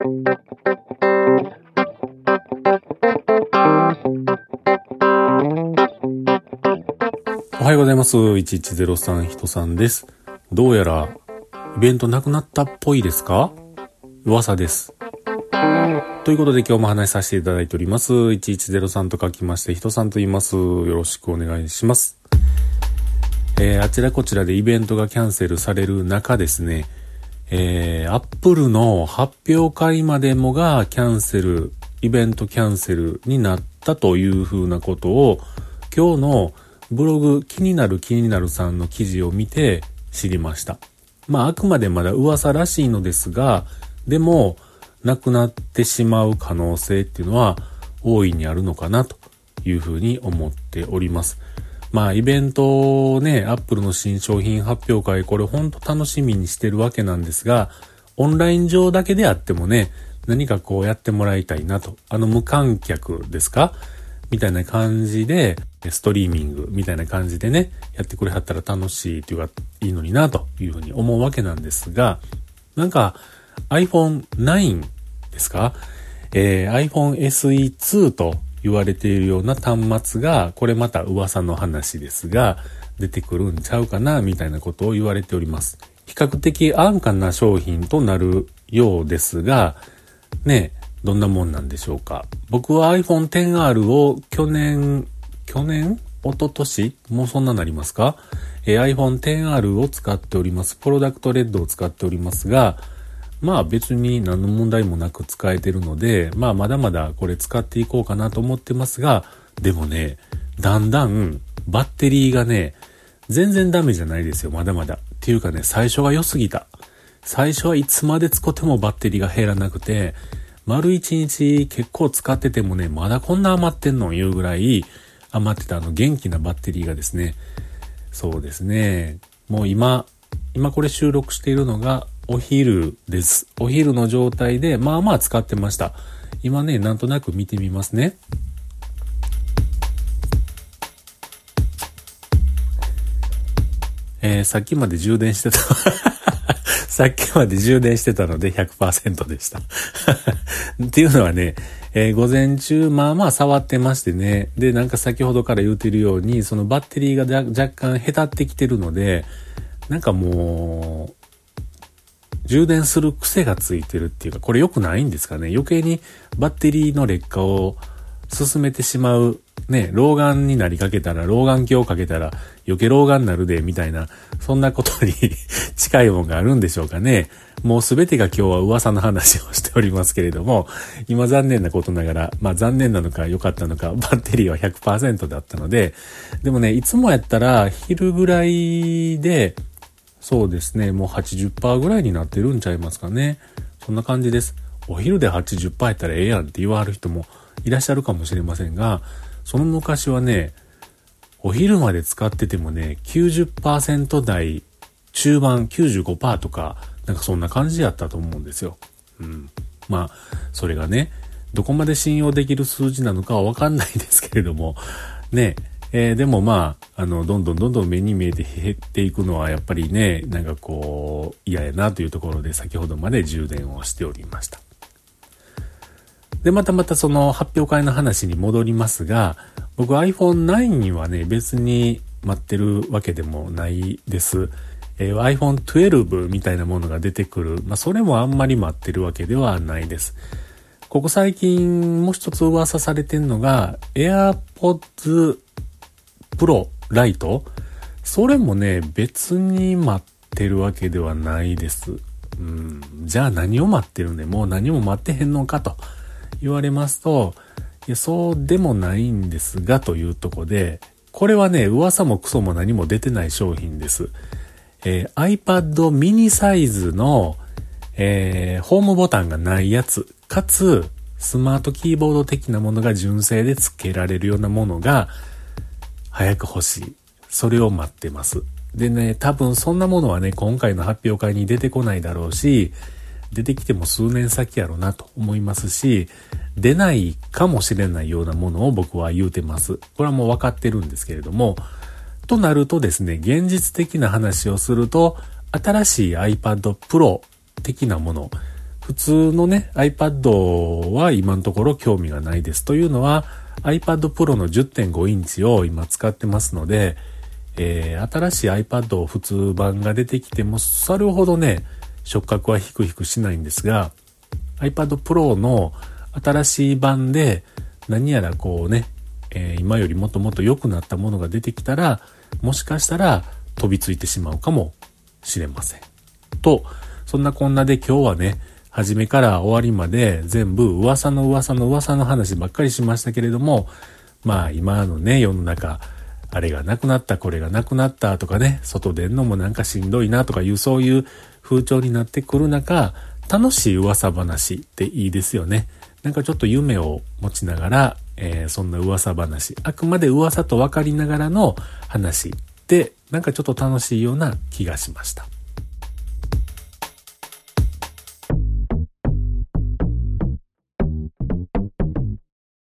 おはようございます。1103人さんです。どうやらイベントなくなったっぽいですか？噂です。ということで今日も話させていただいております。1103と書きまして人さんと言います。よろしくお願いします。あちらこちらでイベントがキャンセルされる中ですね、アップルの発表会までもがイベントキャンセルになったというふうなことを今日のブログ気になるさんの記事を見て知りました。あくまでまだ噂らしいのですが、でもなくなってしまう可能性っていうのは大いにあるのかなというふうに思っております。イベントね、アップルの新商品発表会、これほんと楽しみにしてるわけなんですが、オンライン上だけであってもね、何かこうやってもらいたいなと。無観客ですかみたいな感じで、ストリーミングみたいな感じでね、やってくれはったら楽しいというか、いいのになというふうに思うわけなんですが、iPhone 9ですか、iPhone SE2 と言われているような端末が、これまた噂の話ですが、出てくるんちゃうかなみたいなことを言われております。比較的安価な商品となるようですが、ね、どんなもんなんでしょうか。僕は iPhone XR を去年一昨年もうそんななりますか、iPhone XR を使っております。プロダクトレッドを使っておりますが、別に何の問題もなく使えてるので、まだまだこれ使っていこうかなと思ってますが、でもね、だんだんバッテリーがね、全然ダメじゃないですよ、まだまだ。っていうかね、最初が良すぎた。最初はいつまで使ってもバッテリーが減らなくて、丸一日結構使っててもね、まだこんな余ってんのいうぐらい余ってた元気なバッテリーがですね、そうですね、もう今これ収録しているのがお昼です。お昼の状態で使ってました。今ね、なんとなく見てみますね。さっきまで充電してたさっきまで充電してたので 100% でしたっていうのはね、午前中触ってましてね、で先ほどから言ってるようにそのバッテリーが若干へたってきてるので、もう充電する癖がついてるっていうか、これ良くないんですかね。余計にバッテリーの劣化を進めてしまうね、老眼になりかけたら、老眼鏡をかけたら余計老眼になるでみたいな、そんなことに近いものがあるんでしょうかね。もうすべてが今日は噂の話をしておりますけれども、今残念なことながら、残念なのか良かったのか、バッテリーは 100% だったので、でもね、いつもやったら昼ぐらいで、そうですね、もう 80% ぐらいになってるんちゃいますかね。そんな感じです。お昼で 80% やったらええやんって言わはる人もいらっしゃるかもしれませんが、その昔はね、お昼まで使っててもね、90% 台中盤 95% とか、そんな感じやったと思うんですよ。それがね、どこまで信用できる数字なのかはわかんないですけれども、ね、でもどんどん目に見えて減っていくのはやっぱりね、嫌やなというところで先ほどまで充電をしておりました。で、またその発表会の話に戻りますが、僕 iPhone 9にはね、別に待ってるわけでもないです。iPhone 12みたいなものが出てくる。それもあんまり待ってるわけではないです。ここ最近もう一つ噂されてるのが AirPods Pro Lite。それもね、別に待ってるわけではないです。じゃあ何を待ってるんで、もう何も待ってへんのかと言われますと、いや、そうでもないんですがというとこで、これはね、噂もクソも何も出てない商品です。iPad mini サイズの、ホームボタンがないやつ、かつスマートキーボード的なものが純正で付けられるようなものが早く欲しい。それを待ってます。でね、多分そんなものはね、今回の発表会に出てこないだろうし、出てきても数年先やろうなと思いますし、出ないかもしれないようなものを僕は言うてます。これはもう分かってるんですけれども、となるとですね、現実的な話をすると、新しい iPad Pro 的なもの、 普通のね、iPad は今のところ興味がないです。というのは、iPad Pro の 10.5 インチを今使ってますので、新しい iPad 普通版が出てきても、それほどね、触覚はヒクヒクしないんですが、iPad Pro の新しい版で何やらこうね、今よりもっともっと良くなったものが出てきたら、もしかしたら飛びついてしまうかもしれません。と、そんなこんなで今日はね、初めから終わりまで全部噂の話ばっかりしましたけれども、まあ今のね、世の中、あれがなくなった、これがなくなったとかね、外出んのもなんかしんどいなとかいうそういう風潮になってくる中、楽しい噂話っていいですよね。なんかちょっと夢を持ちながら、そんな噂話、あくまで噂と分かりながらの話で、なんかちょっと楽しいような気がしました。